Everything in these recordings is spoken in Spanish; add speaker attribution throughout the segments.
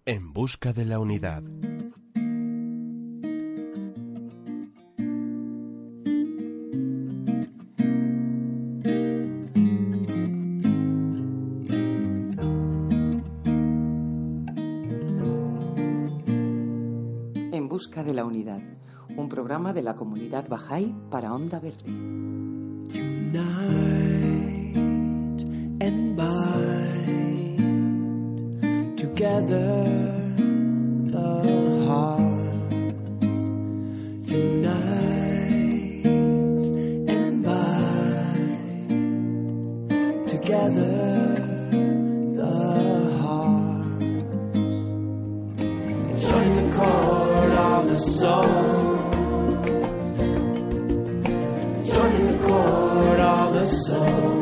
Speaker 1: En busca de la unidad.
Speaker 2: En busca de la unidad, un programa de la comunidad Bahá'í para Onda Verde.
Speaker 3: Unite and bind together the hearts. Unite and bind together the hearts. Join the chord of the soul. Join the chord of the soul.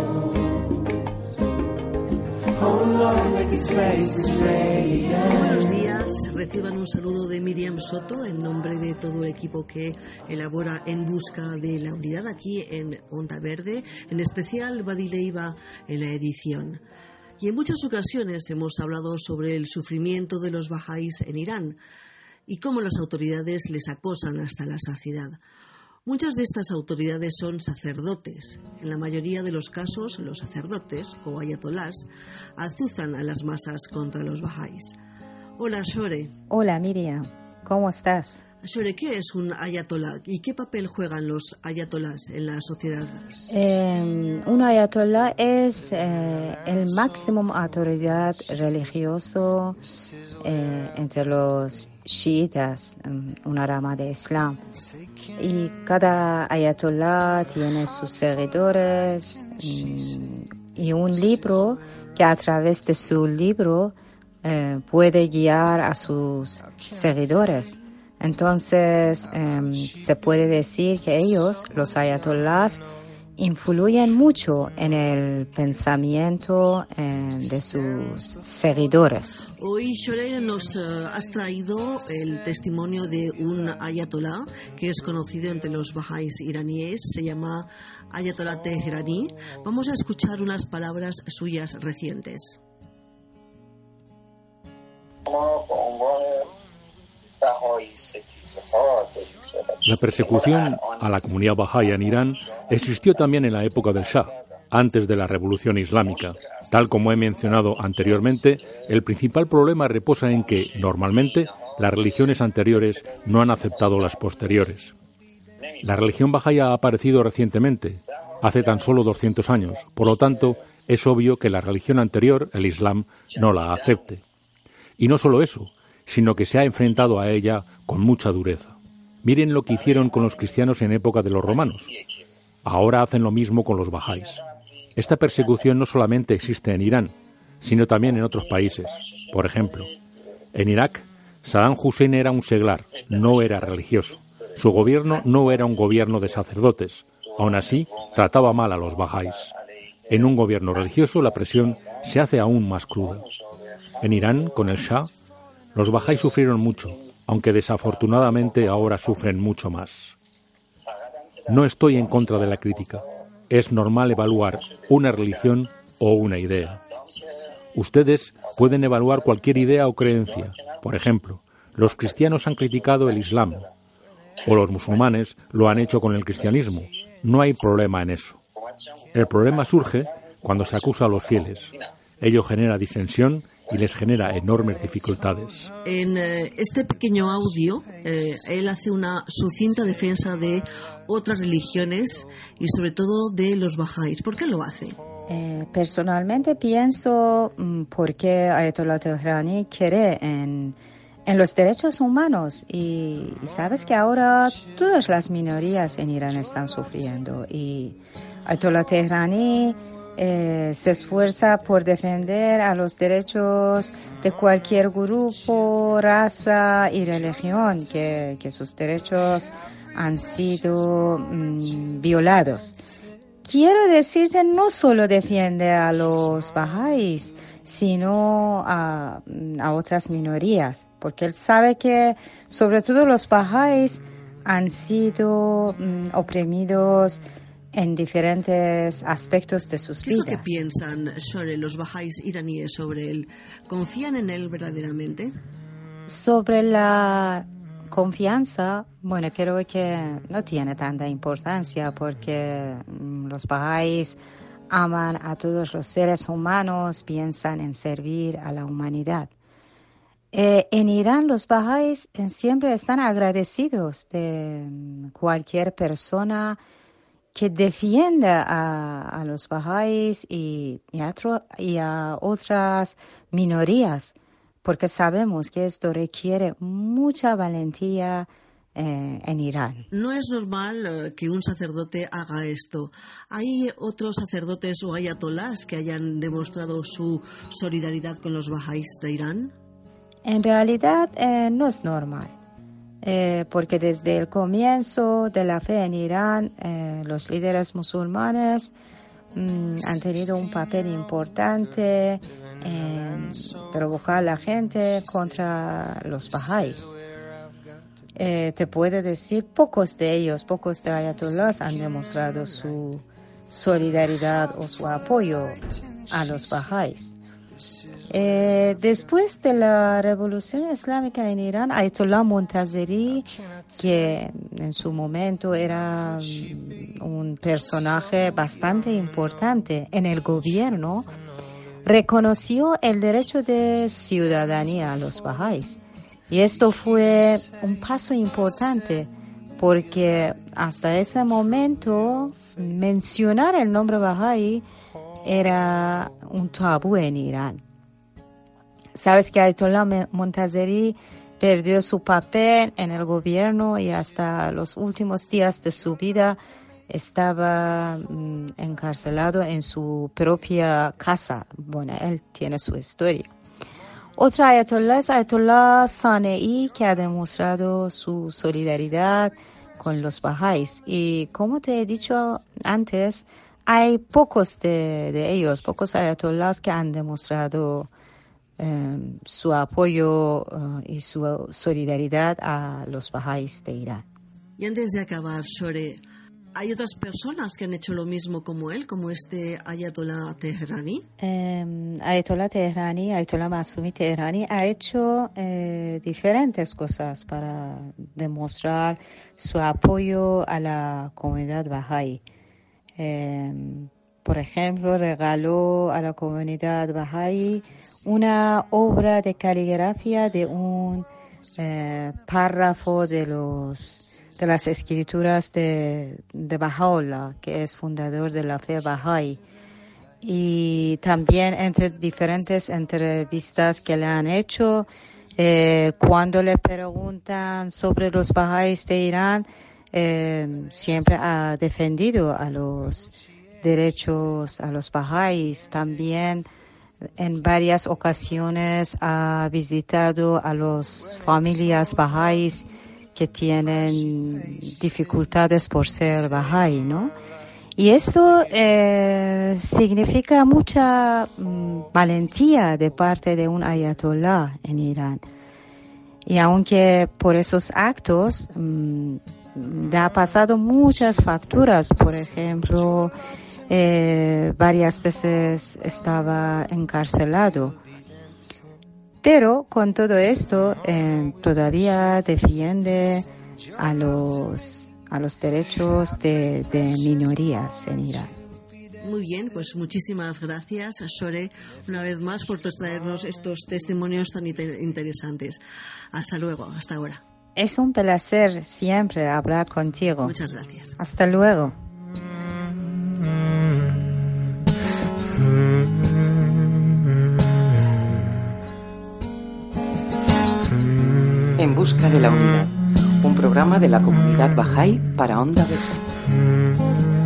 Speaker 4: Buenos días, reciban un saludo de Miriam Soto en nombre de todo el equipo que elabora En busca de la unidad aquí en Onda Verde, en especial Badi Leiva en la edición. Y en muchas ocasiones hemos hablado sobre el sufrimiento de los bahá'ís en Irán y cómo las autoridades les acosan hasta la saciedad. Muchas de estas autoridades son sacerdotes. En la mayoría de los casos, los sacerdotes, o ayatolás, azuzan a las masas contra los bahá'ís. Hola, Shore.
Speaker 5: Hola, Miriam. ¿Cómo estás?
Speaker 4: Shore, ¿qué es un ayatolá y qué papel juegan los ayatolás en la sociedad?
Speaker 5: Un ayatolá es el máximo autoridad religioso entre los chiitas, una rama de Islam. Y cada ayatolá tiene sus seguidores y un libro que a través de su libro puede guiar a sus seguidores. Entonces, se puede decir que ellos, los ayatolás, influyen mucho en el pensamiento de sus seguidores.
Speaker 4: Hoy, Shore, nos has traído el testimonio de un ayatolá que es conocido entre los bahá'ís iraníes, se llama Ayatollah Tehrani. Vamos a escuchar unas palabras suyas recientes.
Speaker 6: La persecución a la comunidad bahá'í en Irán existió también en la época del Shah, antes de la Revolución Islámica. Tal como he mencionado anteriormente, el principal problema reposa en que, normalmente, las religiones anteriores no han aceptado las posteriores. La religión bahá'í ha aparecido recientemente, hace tan solo 200 años, por lo tanto, es obvio que la religión anterior, el Islam, no la acepte. Y no solo eso, sino que se ha enfrentado a ella con mucha dureza. Miren lo que hicieron con los cristianos en época de los romanos. Ahora hacen lo mismo con los bahá'ís. Esta persecución no solamente existe en Irán, sino también en otros países. Por ejemplo, en Irak, Saddam Hussein era un seglar, no era religioso. Su gobierno no era un gobierno de sacerdotes. Aún así, trataba mal a los bahá'ís. En un gobierno religioso, la presión se hace aún más cruda. En Irán, con el Shah, los bahá'ís sufrieron mucho, aunque desafortunadamente ahora sufren mucho más. No estoy en contra de la crítica. Es normal evaluar una religión o una idea. Ustedes pueden evaluar cualquier idea o creencia. Por ejemplo, los cristianos han criticado el Islam, o los musulmanes lo han hecho con el cristianismo. No hay problema en eso. El problema surge cuando se acusa a los fieles. Ello genera disensión y les genera enormes dificultades.
Speaker 4: En este pequeño audio, él hace una sucinta defensa de otras religiones y sobre todo de los bahá'ís. ¿Por qué lo hace?
Speaker 5: Personalmente pienso porque Ayatollah Tehrani cree en los derechos humanos y sabes que ahora todas las minorías en Irán están sufriendo y Ayatollah Tehrani se esfuerza por defender a los derechos de cualquier grupo, raza y religión que sus derechos han sido violados. Quiero decirte, no solo defiende a los bahá'ís, sino a otras minorías, porque él sabe que sobre todo los bahá'ís han sido oprimidos en diferentes aspectos de sus vidas.
Speaker 4: ¿Qué es lo que piensan sobre los bahá'ís iraníes sobre él? ¿Confían en él verdaderamente?
Speaker 5: Sobre la confianza, bueno, creo que no tiene tanta importancia porque los bahá'ís aman a todos los seres humanos, piensan en servir a la humanidad. En Irán los bahá'ís siempre están agradecidos de cualquier persona que defienda a los bahá'ís y a otras minorías, porque sabemos que esto requiere mucha valentía en Irán.
Speaker 4: No es normal que un sacerdote haga esto. ¿Hay otros sacerdotes o ayatolás que hayan demostrado su solidaridad con los bahá'ís de Irán?
Speaker 5: En realidad no es normal, porque desde el comienzo de la fe en Irán, los líderes musulmanes han tenido un papel importante en provocar a la gente contra los bahá'ís. Te puedo decir, pocos de ayatolás han demostrado su solidaridad o su apoyo a los bahá'ís. Después de la revolución islámica en Irán, Ayatollah Montazeri, que en su momento era un personaje bastante importante en el gobierno, reconoció el derecho de ciudadanía a los bahá'ís. Y esto fue un paso importante porque hasta ese momento mencionar el nombre bahá'í era un tabú en Irán. Sabes que Ayatollah Montazeri perdió su papel en el gobierno y hasta los últimos días de su vida estaba encarcelado en su propia casa. Bueno, él tiene su historia. Otra ayatollah es Ayatollah Sane'i, que ha demostrado su solidaridad con los bahá'ís. Y como te he dicho antes, hay pocos de ellos, pocos ayatollahs que han demostrado su apoyo y su solidaridad a los bahá'ís de Irán.
Speaker 4: Y antes de acabar, Shore, ¿hay otras personas que han hecho lo mismo como él, como este Ayatollah Teherani?
Speaker 5: Ayatollah Masumi Teherani ha hecho diferentes cosas para demostrar su apoyo a la comunidad bahá'í. Por ejemplo, regaló a la comunidad bahá'í una obra de caligrafía de un párrafo de las escrituras de Baha'u'llah, que es fundador de la fe bahá'í. Y también entre diferentes entrevistas que le han hecho, cuando le preguntan sobre los bahá'ís de Irán, siempre ha defendido a los derechos a los bahá'ís. También en varias ocasiones ha visitado a las familias bahá'ís que tienen dificultades por ser bahá'í, ¿no? Y esto significa mucha valentía de parte de un ayatollah en Irán. Y aunque por esos actos le ha pasado muchas facturas, por ejemplo, varias veces estaba encarcelado. Pero con todo esto todavía defiende a los derechos de minorías en Irán.
Speaker 4: Muy bien, pues muchísimas gracias, Shore, una vez más por traernos estos testimonios tan interesantes. Hasta luego, hasta ahora.
Speaker 5: Es un placer siempre hablar contigo.
Speaker 4: Muchas gracias.
Speaker 5: Hasta luego.
Speaker 2: En busca de la unidad, un programa de la comunidad Bahá'í para Onda Verde.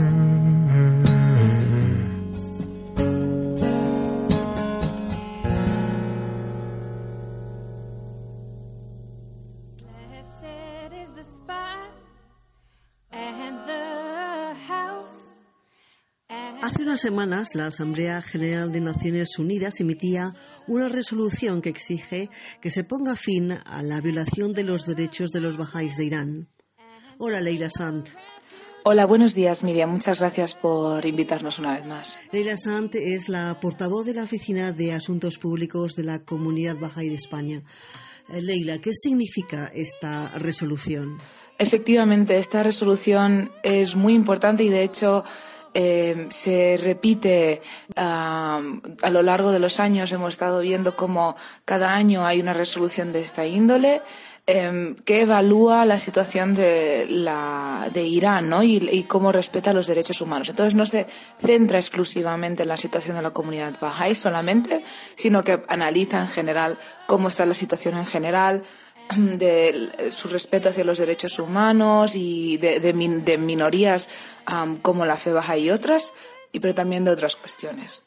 Speaker 4: Hace unas semanas, la Asamblea General de Naciones Unidas emitía una resolución que exige que se ponga fin a la violación de los derechos de los bahá'ís de Irán. Hola, Leila Sant.
Speaker 1: Hola, buenos días, Miriam. Muchas gracias por invitarnos una vez más.
Speaker 4: Leila Sant es la portavoz de la Oficina de Asuntos Públicos de la Comunidad Bahá'í de España. Leila, ¿qué significa esta resolución?
Speaker 1: Efectivamente, esta resolución es muy importante y de hecho se repite a lo largo de los años. Hemos estado viendo cómo cada año hay una resolución de esta índole que evalúa la situación de Irán, ¿no? y cómo respeta los derechos humanos. Entonces no se centra exclusivamente en la situación de la comunidad Bahá'í solamente, sino que analiza en general cómo está la situación en general, de su respeto hacia los derechos humanos y de minorías como la fe bahá'í y otras, pero también de otras cuestiones.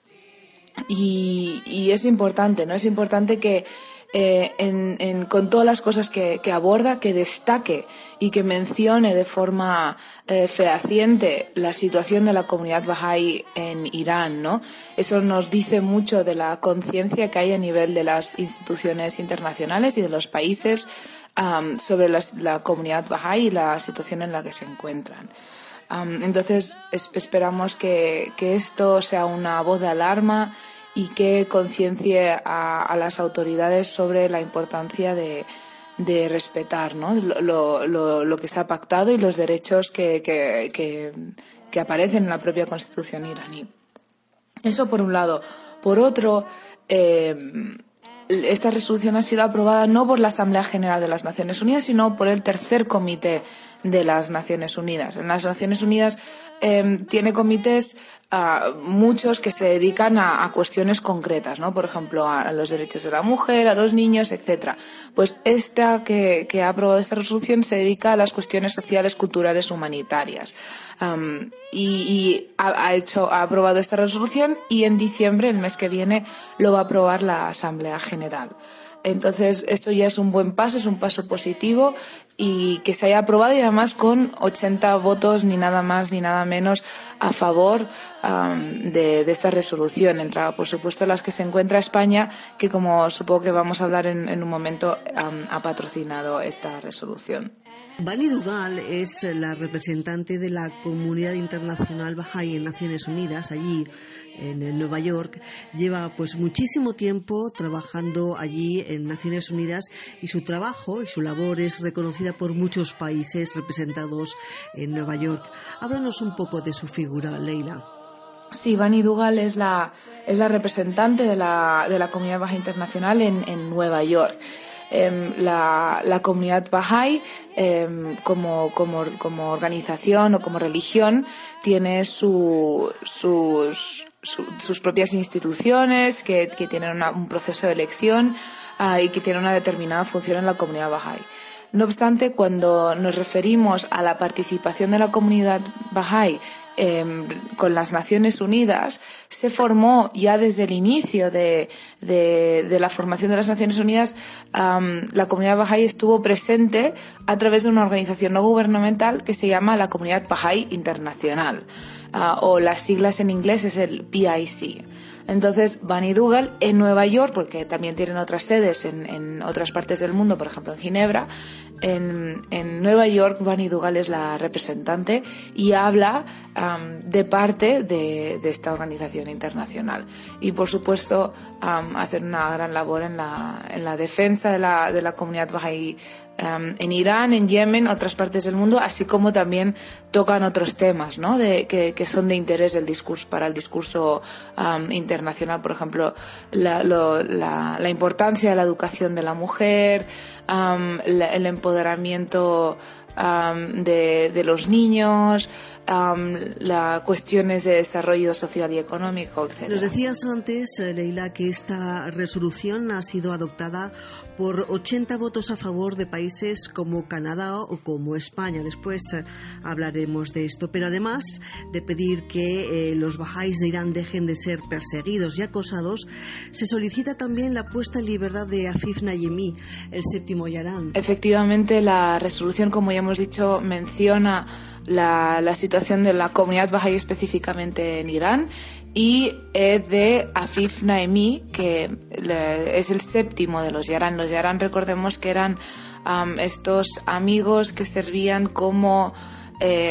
Speaker 1: Y es importante, ¿no? Es importante que con todas las cosas que aborda, que destaque y que mencione de forma fehaciente la situación de la comunidad bahá'í en Irán, ¿no? Eso nos dice mucho de la conciencia que hay a nivel de las instituciones internacionales y de los países sobre la comunidad bahá'í y la situación en la que se encuentran. Entonces esperamos que esto sea una voz de alarma y que conciencie a las autoridades sobre la importancia de respetar, ¿no? lo que se ha pactado y los derechos que aparecen en la propia Constitución iraní. Eso por un lado. Por otro, esta resolución ha sido aprobada no por la Asamblea General de las Naciones Unidas, sino por el Tercer Comité de las Naciones Unidas. En las Naciones Unidas tiene comités muchos que se dedican a cuestiones concretas, ¿no? Por ejemplo, a los derechos de la mujer, a los niños, etcétera. Pues esta que ha aprobado esta resolución se dedica a las cuestiones sociales, culturales, humanitarias. Y ha aprobado esta resolución y en diciembre, el mes que viene, lo va a aprobar la Asamblea General. Entonces, esto ya es un buen paso, es un paso positivo y que se haya aprobado y además con 80 votos, ni nada más ni nada menos, a favor de esta resolución. Entre, por supuesto, las que se encuentra España, que como supongo que vamos a hablar en un momento, ha patrocinado esta resolución.
Speaker 4: Bani Dugal es la representante de la comunidad internacional Bahá'í en Naciones Unidas, allí en Nueva York. Lleva pues muchísimo tiempo trabajando allí en Naciones Unidas y su trabajo y su labor es reconocida por muchos países representados en Nueva York. Háblanos un poco de su figura, Leila.
Speaker 1: Sí, Bani Dugal es la representante de la comunidad Bahá'í internacional en Nueva York. La comunidad Bahá'í como organización o como religión tiene sus propias instituciones que tienen un proceso de elección y que tienen una determinada función en la comunidad Bahá'í. No obstante, cuando nos referimos a la participación de la comunidad Bahá'í con las Naciones Unidas, se formó ya desde el inicio de la formación de las Naciones Unidas. La comunidad Bahá'í estuvo presente a través de una organización no gubernamental que se llama la Comunidad Bahá'í Internacional, o las siglas en inglés es el PIC. Entonces, Bani Dugal en Nueva York, porque también tienen otras sedes en otras partes del mundo, por ejemplo en Ginebra, en Nueva York Bani Dugal es la representante y habla de parte de esta organización internacional. Y por supuesto hacer una gran labor en la defensa de la comunidad Bahá'í en Irán, en Yemen, otras partes del mundo, así como también tocan otros temas, ¿no? que son de interés para el discurso internacional, por ejemplo, la importancia de la educación de la mujer, el empoderamiento de los niños, las cuestiones de desarrollo social y económico, etc.
Speaker 4: Nos decías antes, Leila, que esta resolución ha sido adoptada por 80 votos a favor de países como Canadá o como España. Después hablaremos de esto. Pero además de pedir que los bahá'ís de Irán dejen de ser perseguidos y acosados, se solicita también la puesta en libertad de Afif Nayemi, el séptimo Yarán.
Speaker 1: Efectivamente, la resolución, como ya hemos dicho, menciona la situación de la comunidad bahá'í específicamente en Irán y de Afif Nayemi, que es el séptimo de los Yarán. Los Yarán, recordemos que eran estos amigos que servían como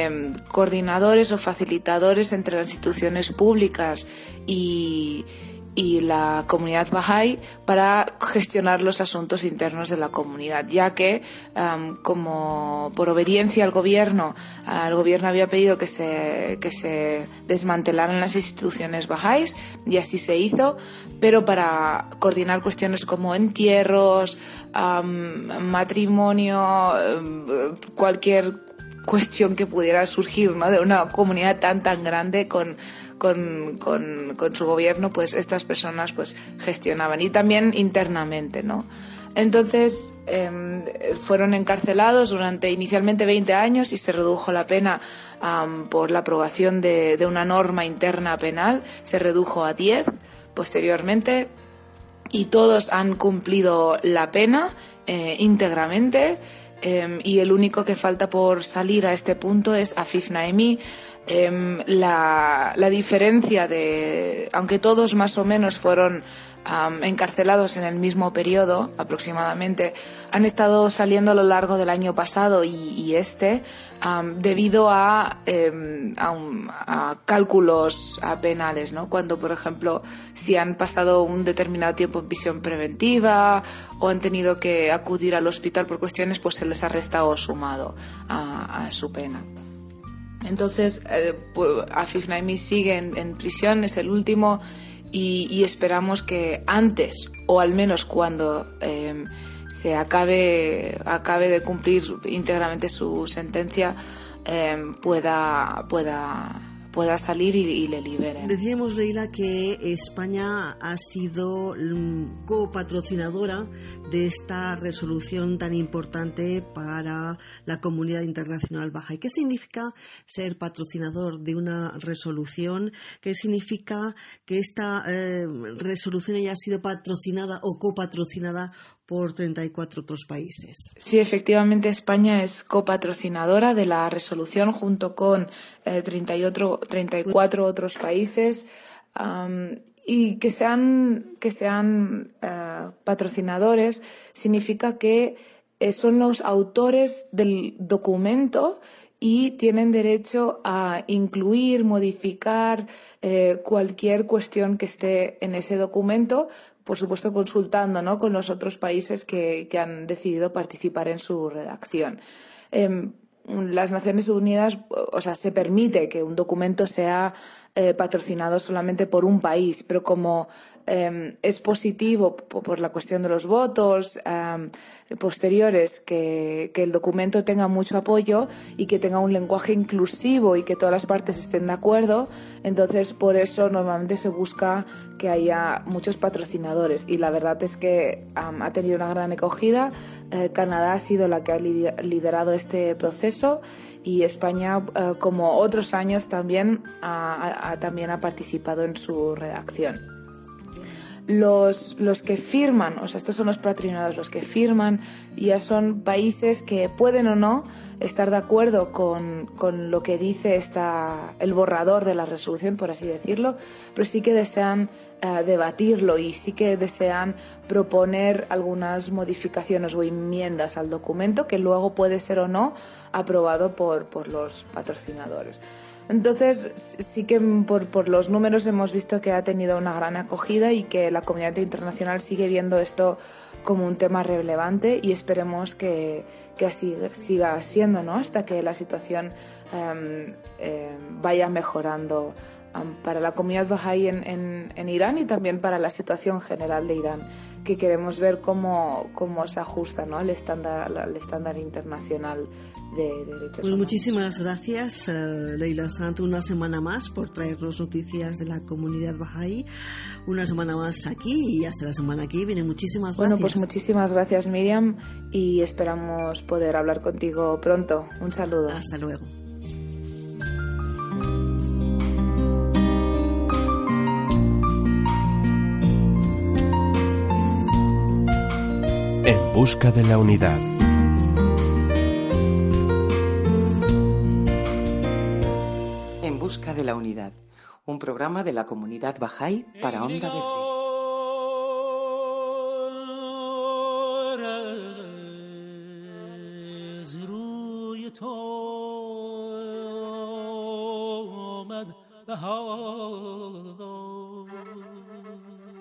Speaker 1: coordinadores o facilitadores entre las instituciones públicas y y la comunidad Bahá'í para gestionar los asuntos internos de la comunidad, ya que como por obediencia al gobierno había pedido que se desmantelaran las instituciones bahá'ís, y así se hizo, pero para coordinar cuestiones como entierros, matrimonio, cualquier cuestión que pudiera surgir, ¿no?, de una comunidad tan grande con su gobierno, pues estas personas pues gestionaban, y también internamente, ¿no? Entonces fueron encarcelados durante inicialmente 20 años y se redujo la pena por la aprobación de una norma interna penal, se redujo a 10 posteriormente, y todos han cumplido la pena íntegramente, y el único que falta por salir a este punto es Afif Naimi. La diferencia aunque todos más o menos fueron encarcelados en el mismo periodo aproximadamente, han estado saliendo a lo largo del año pasado y debido a cálculos penales, ¿no? Cuando, por ejemplo, si han pasado un determinado tiempo en prisión preventiva o han tenido que acudir al hospital por cuestiones, pues se les ha restado sumado a su pena. Entonces, Afif Naimi sigue en prisión, es el último, y esperamos que antes, o al menos cuando se acabe de cumplir íntegramente su sentencia, pueda salir y le liberen.
Speaker 4: Decíamos, Leila, que España ha sido copatrocinadora de esta resolución tan importante para la comunidad internacional bahá'í. ¿Qué significa ser patrocinador de una resolución? ¿Qué significa que esta resolución haya sido patrocinada o copatrocinada por 34 otros países?
Speaker 1: Sí, efectivamente, España es copatrocinadora de la resolución junto con 34 otros países, y que sean patrocinadores significa que son los autores del documento y tienen derecho a incluir, modificar cualquier cuestión que esté en ese documento, por supuesto consultando, ¿no?, con los otros países que han decidido participar en su redacción. Las Naciones Unidas, se permite que un documento sea patrocinado solamente por un país, pero como es positivo por la cuestión de los votos posteriores que el documento tenga mucho apoyo y que tenga un lenguaje inclusivo y que todas las partes estén de acuerdo, entonces por eso normalmente se busca que haya muchos patrocinadores, y la verdad es que ha tenido una gran acogida. Canadá ha sido la que ha liderado este proceso, y España, como otros años, también ha participado en su redacción. Los que firman, estos son los patrocinadores, los que firman ya son países que pueden o no estar de acuerdo con lo que dice el borrador de la resolución, por así decirlo, pero sí que desean debatirlo y sí que desean proponer algunas modificaciones o enmiendas al documento que luego puede ser o no aprobado por los patrocinadores. Entonces, sí que por los números hemos visto que ha tenido una gran acogida y que la comunidad internacional sigue viendo esto como un tema relevante, y esperemos que así siga siendo, ¿no?, hasta que la situación vaya mejorando para la comunidad bahá'í en Irán y también para la situación general de Irán, que queremos ver cómo se ajusta, ¿no?, al estándar internacional de derechos humanos.
Speaker 4: Muchísimas gracias, Leila Sant, una semana más por traernos noticias de la comunidad bahá'í, una semana más aquí, y hasta la semana que viene. Muchísimas gracias.
Speaker 1: Bueno, pues muchísimas gracias, Miriam, y esperamos poder hablar contigo pronto. Un saludo.
Speaker 4: Hasta luego.
Speaker 7: En busca de la unidad.
Speaker 2: En busca de la unidad, un programa de la comunidad Bahá'í para Onda Verde.
Speaker 3: بهار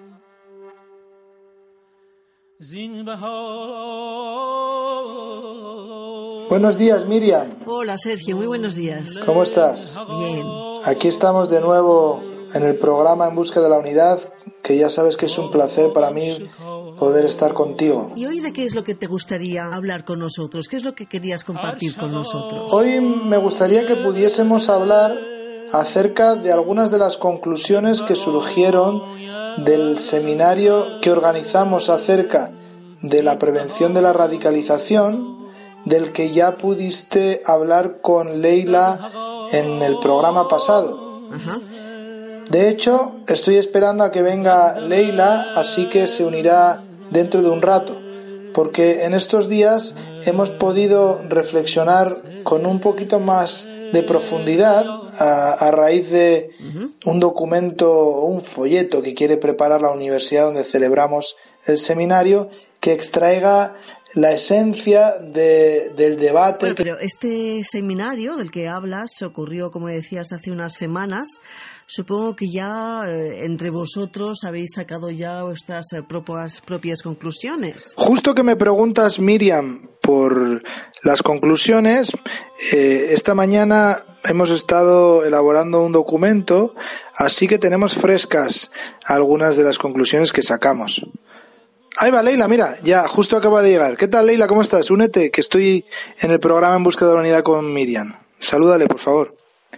Speaker 7: Buenos días, Miriam.
Speaker 4: Hola, Sergio, muy buenos días.
Speaker 7: ¿Cómo estás?
Speaker 4: Bien.
Speaker 7: Aquí estamos de nuevo en el programa En Busca de la Unidad, que ya sabes que es un placer para mí poder estar contigo.
Speaker 4: ¿Y hoy de qué es lo que te gustaría hablar con nosotros? ¿Qué es lo que querías compartir con nosotros?
Speaker 7: Hoy me gustaría que pudiésemos hablar acerca de algunas de las conclusiones que surgieron del seminario que organizamos acerca de la prevención de la radicalización, del que ya pudiste hablar con Leila en el programa pasado.
Speaker 4: Ajá.
Speaker 7: De hecho, estoy esperando a que venga Leila, así que se unirá dentro de un rato, porque en estos días hemos podido reflexionar con un poquito más de profundidad a raíz de un documento o un folleto que quiere preparar la universidad donde celebramos el seminario, que extraiga la esencia del debate.
Speaker 4: Bueno, pero este seminario del que hablas ocurrió, como decías, hace unas semanas. Supongo que ya entre vosotros habéis sacado ya vuestras propias conclusiones.
Speaker 7: Justo que me preguntas, Miriam, por las conclusiones, esta mañana hemos estado elaborando un documento, así que tenemos frescas algunas de las conclusiones que sacamos. Ahí va Leila, mira, ya justo acaba de llegar. ¿Qué tal, Leila? ¿Cómo estás? Únete, que estoy en el programa En Busca de la Unidad con Miriam. Salúdale, por favor.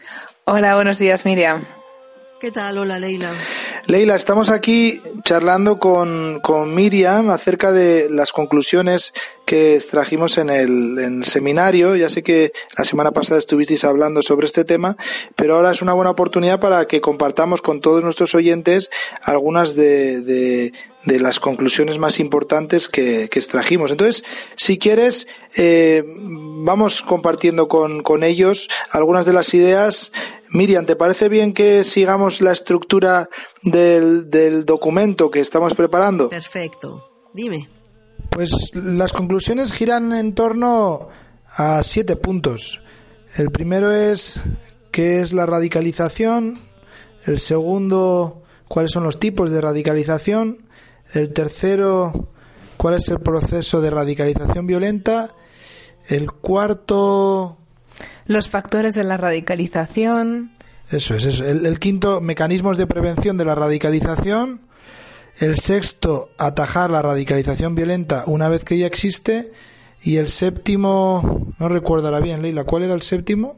Speaker 1: Hola, buenos días, Miriam.
Speaker 4: ¿Qué tal? Hola, Leila.
Speaker 7: Leila, estamos aquí charlando con Miriam acerca de las conclusiones que extrajimos en el seminario. Ya sé que la semana pasada estuvisteis hablando sobre este tema, pero ahora es una buena oportunidad para que compartamos con todos nuestros oyentes algunas de las conclusiones más importantes que extrajimos. Entonces, si quieres, vamos compartiendo con ellos algunas de las ideas. Miriam, ¿te parece bien que sigamos la estructura del documento que estamos preparando?
Speaker 4: Perfecto. Dime.
Speaker 7: Pues las conclusiones giran en torno a 7 puntos. El primero es qué es la radicalización. El segundo, cuáles son los tipos de radicalización. El tercero, cuál es el proceso de radicalización violenta. El cuarto,
Speaker 1: los factores de la radicalización.
Speaker 7: Eso es. El quinto, mecanismos de prevención de la radicalización. El sexto, atajar la radicalización violenta una vez que ya existe. Y el séptimo, no recuerdo ahora bien, Leila, ¿cuál era el séptimo?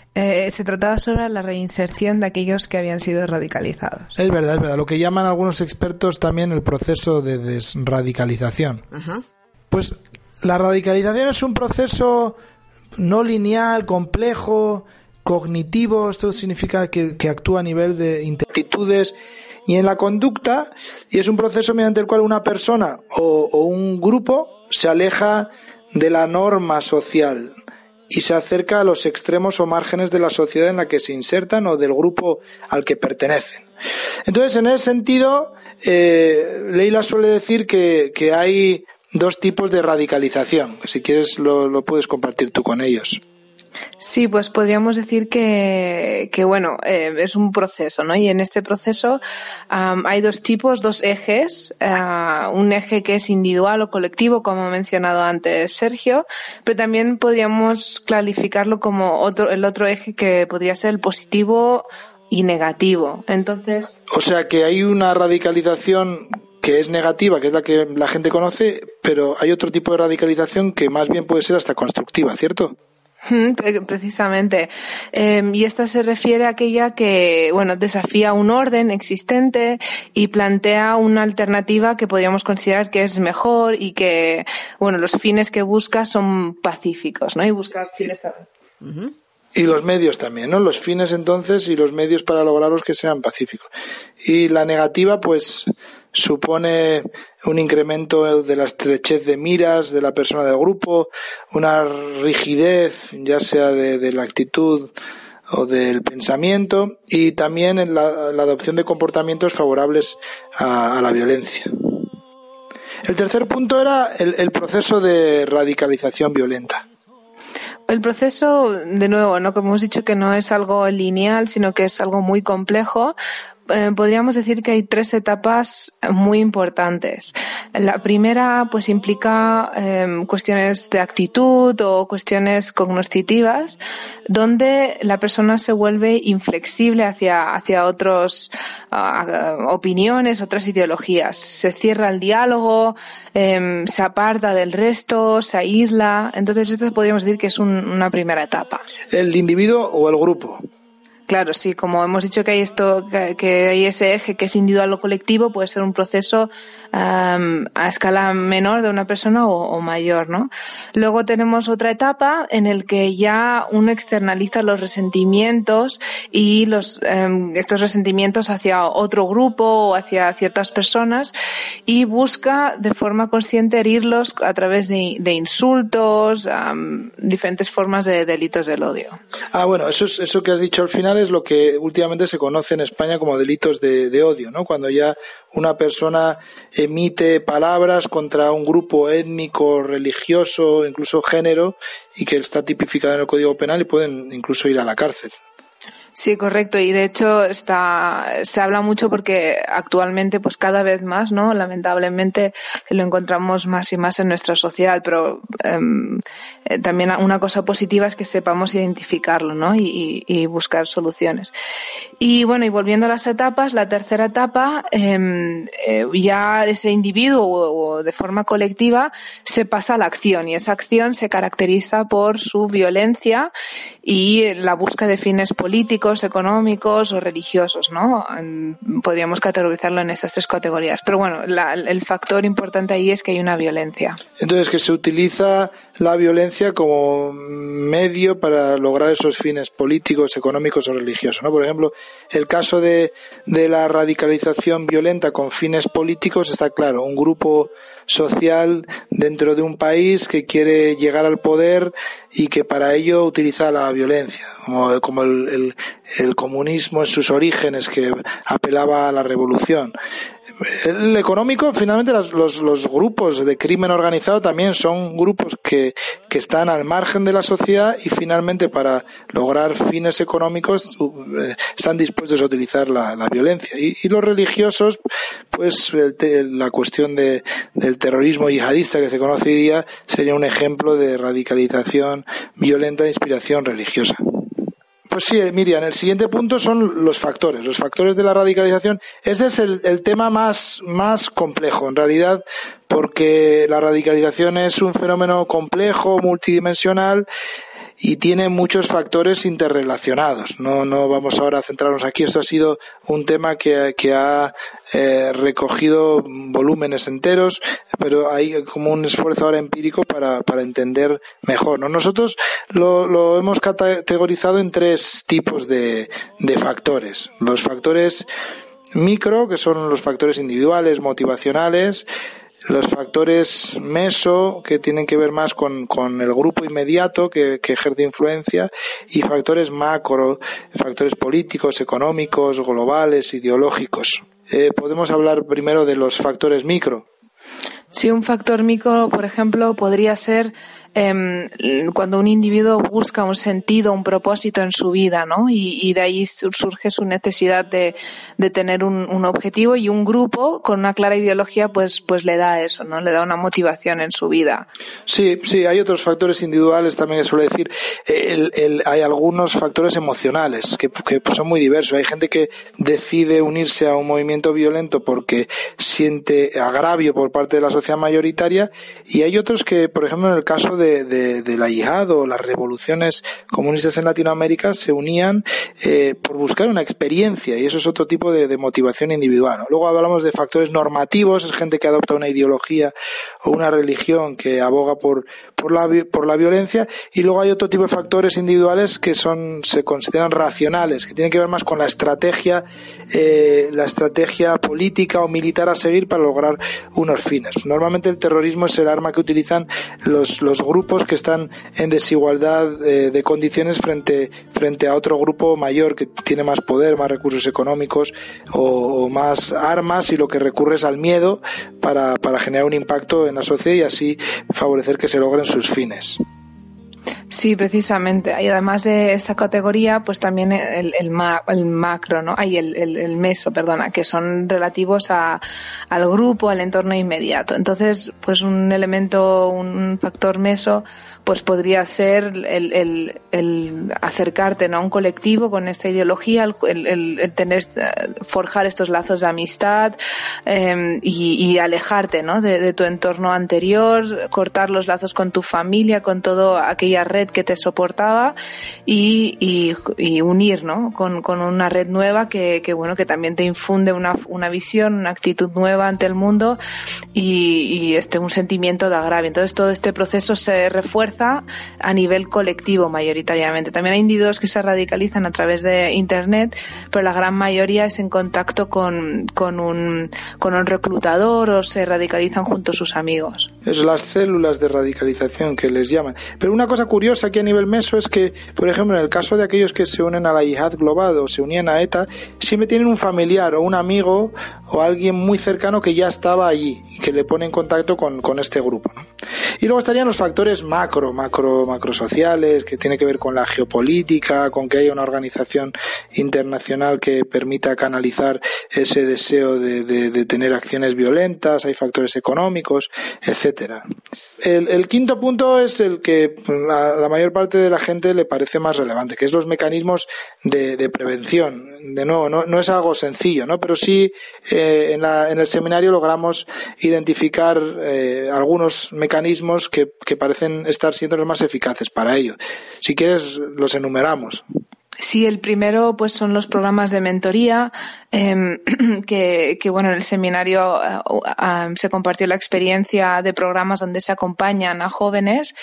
Speaker 1: Se trataba sobre la reinserción de aquellos que habían sido radicalizados.
Speaker 7: Es verdad. Lo que llaman algunos expertos también el proceso de desradicalización.
Speaker 4: Ajá.
Speaker 7: Pues la radicalización es un proceso no lineal, complejo, cognitivo. Esto significa que actúa a nivel de actitudes y en la conducta, y es un proceso mediante el cual una persona o un grupo se aleja de la norma social y se acerca a los extremos o márgenes de la sociedad en la que se insertan o del grupo al que pertenecen. Entonces, en ese sentido, Leila suele decir que hay 2 tipos de radicalización. Si quieres lo puedes compartir tú con ellos.
Speaker 1: Sí, pues podríamos decir que bueno, es un proceso, ¿no? Y en este proceso hay 2 tipos, 2 ejes, un eje que es individual o colectivo, como ha mencionado antes Sergio, pero también podríamos clarificarlo como el otro eje que podría ser el positivo y negativo. Entonces,
Speaker 7: o sea que hay una radicalización que es negativa, que es la que la gente conoce, pero hay otro tipo de radicalización que más bien puede ser hasta constructiva, ¿cierto?
Speaker 1: Precisamente. Y esta se refiere a aquella que, bueno, desafía un orden existente y plantea una alternativa que podríamos considerar que es mejor y que, bueno, los fines que busca son pacíficos, ¿no? Y busca fines.
Speaker 7: Y los medios también, ¿no? Los fines entonces y los medios para lograrlos que sean pacíficos. Y la negativa, pues, supone un incremento de la estrechez de miras de la persona del grupo, una rigidez, ya sea de la actitud o del pensamiento, y también en la adopción de comportamientos favorables a la violencia. El tercer punto era el proceso de radicalización violenta.
Speaker 1: El proceso, de nuevo, ¿no? Como hemos dicho, que no es algo lineal, sino que es algo muy complejo, podríamos decir que hay 3 etapas muy importantes. La primera, pues, implica cuestiones de actitud o cuestiones cognitivas, donde la persona se vuelve inflexible hacia otras opiniones, otras ideologías. Se cierra el diálogo, se aparta del resto, se aísla. Entonces, esto podríamos decir que es una primera etapa.
Speaker 7: ¿El individuo o el grupo?
Speaker 1: Claro, sí, como hemos dicho que hay ese eje que es individual o colectivo, puede ser un proceso a escala menor de una persona o mayor, ¿no? Luego tenemos otra etapa en el que ya uno externaliza los resentimientos y estos resentimientos hacia otro grupo o hacia ciertas personas y busca de forma consciente herirlos a través de insultos, diferentes formas de delitos del odio.
Speaker 7: Bueno, eso que has dicho al final es lo que últimamente se conoce en España como delitos de odio, ¿no? Cuando ya una persona emite palabras contra un grupo étnico, religioso, incluso género, y que está tipificado en el Código Penal y pueden incluso ir a la cárcel.
Speaker 1: Sí, correcto. Y de hecho se habla mucho porque actualmente, pues cada vez más, ¿no? Lamentablemente lo encontramos más y más en nuestra sociedad, pero también una cosa positiva es que sepamos identificarlo, ¿no? Y buscar soluciones. Y bueno, y volviendo a las etapas, la tercera etapa, ya ese individuo o de forma colectiva se pasa a la acción, y esa acción se caracteriza por su violencia y la búsqueda de fines políticos, económicos o religiosos, ¿no? Podríamos categorizarlo en estas 3 categorías. Pero bueno, el factor importante ahí es que hay una violencia.
Speaker 7: Entonces, que se utiliza la violencia como medio para lograr esos fines políticos, económicos o religiosos, ¿no? Por ejemplo, el caso de la radicalización violenta con fines políticos está claro, un grupo social dentro de un país que quiere llegar al poder y que para ello utiliza la violencia, como el comunismo en sus orígenes, que apelaba a la revolución. El económico, finalmente los grupos de crimen organizado también son grupos que están al margen de la sociedad y finalmente para lograr fines económicos están dispuestos a utilizar la violencia. Y los religiosos, pues la cuestión del terrorismo yihadista que se conoce hoy día sería un ejemplo de radicalización violenta de inspiración religiosa. Pues sí, Miriam, el siguiente punto son los factores de la radicalización. Ese es el tema más complejo, en realidad, porque la radicalización es un fenómeno complejo, multidimensional, y tiene muchos factores interrelacionados. No vamos ahora a centrarnos aquí. Esto ha sido un tema que ha recogido volúmenes enteros, pero hay como un esfuerzo ahora empírico para entender mejor, ¿no? Nosotros lo hemos categorizado en 3 tipos de factores. Los factores micro, que son los factores individuales, motivacionales; los factores meso, que tienen que ver más con el grupo inmediato que ejerce influencia; y factores macro, factores políticos, económicos, globales, ideológicos. Podemos hablar primero de los factores micro.
Speaker 1: Sí, un factor micro, por ejemplo, podría ser cuando un individuo busca un sentido, un propósito en su vida, ¿no? Y de ahí surge su necesidad de tener un objetivo, y un grupo con una clara ideología pues le da eso, ¿no? Le da una motivación en su vida.
Speaker 7: Sí, hay otros factores individuales también que suele decir. Hay algunos factores emocionales que son muy diversos. Hay gente que decide unirse a un movimiento violento porque siente agravio por parte de la sociedad mayoritaria, y hay otros que, por ejemplo, en el caso de la yihad o las revoluciones comunistas en Latinoamérica, se unían por buscar una experiencia, y eso es otro tipo de motivación individual, ¿no? Luego hablamos de factores normativos, es gente que adopta una ideología o una religión que aboga por la violencia, y luego hay otro tipo de factores individuales que se consideran racionales, que tienen que ver más con la estrategia política o militar a seguir para lograr unos fines. Normalmente el terrorismo es el arma que utilizan los grupos que están en desigualdad de condiciones frente a otro grupo mayor que tiene más poder, más recursos económicos o más armas, y lo que recurre es al miedo para generar un impacto en la sociedad y así favorecer que se logren sus fines.
Speaker 1: Sí, precisamente. Y además de esta categoría, pues también el macro, ¿no? El meso, perdona, que son relativos al grupo, al entorno inmediato. Entonces, pues un factor meso, pues podría ser el acercarte, ¿no?, a un colectivo con esta ideología, el forjar estos lazos de amistad, y alejarte, ¿no?, de tu entorno anterior, cortar los lazos con tu familia, con toda aquella red que te soportaba y unir, ¿no?, con una red nueva que también te infunde una visión, una actitud nueva ante el mundo y un sentimiento de agravio. Entonces todo este proceso se refuerza a nivel colectivo mayoritariamente. También hay individuos que se radicalizan a través de internet, pero la gran mayoría es en contacto con un reclutador o se radicalizan junto a sus amigos.
Speaker 7: Es las células de radicalización que les llaman. Pero una cosa curiosa aquí a nivel meso es que, por ejemplo, en el caso de aquellos que se unen a la yihad global o se unían a ETA, siempre tienen un familiar o un amigo o alguien muy cercano que ya estaba allí y que le pone en contacto con este grupo, ¿no? Y luego estarían los factores macrosociales, que tiene que ver con la geopolítica, con que haya una organización internacional que permita canalizar ese deseo de tener acciones violentas. Hay factores económicos, etcétera. El quinto punto es el que a la mayor parte de la gente le parece más relevante, que es los mecanismos de prevención. De nuevo, no es algo sencillo, ¿no? Pero sí, en el seminario logramos identificar algunos mecanismos que parecen estar siendo los más eficaces para ello. Si quieres, los enumeramos.
Speaker 1: Sí, el primero pues son los programas de mentoría, que en el seminario se compartió la experiencia de programas donde se acompañan a jóvenes